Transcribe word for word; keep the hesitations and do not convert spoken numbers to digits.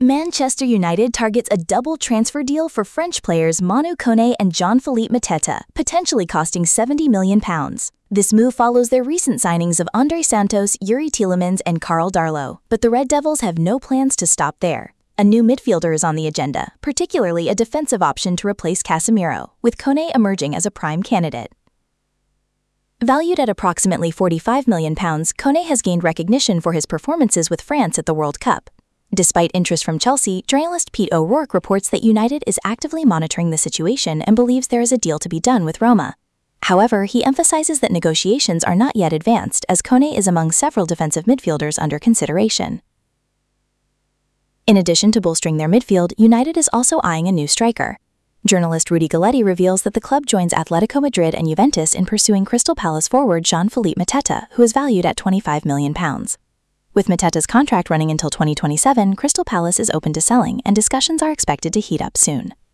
Manchester United targets a double transfer deal for French players Manu Kone and Jean-Philippe Mateta, potentially costing seventy million pounds. This move follows their recent signings of Andre Santos, Yuri Tielemans, and Karl Darlow. But the Red Devils have no plans to stop there. A new midfielder is on the agenda, particularly a defensive option to replace Casemiro, with Kone emerging as a prime candidate. Valued at approximately forty-five million pounds, Kone has gained recognition for his performances with France at the World Cup. Despite interest from Chelsea, journalist Pete O'Rourke reports that United is actively monitoring the situation and believes there is a deal to be done with Roma. However, he emphasizes that negotiations are not yet advanced, as Kone is among several defensive midfielders under consideration. In addition to bolstering their midfield, United is also eyeing a new striker. Journalist Rudy Galletti reveals that the club joins Atletico Madrid and Juventus in pursuing Crystal Palace forward Jean-Philippe Mateta, who is valued at twenty-five million pounds. With Mateta's contract running until twenty twenty-seven, Crystal Palace is open to selling, and discussions are expected to heat up soon.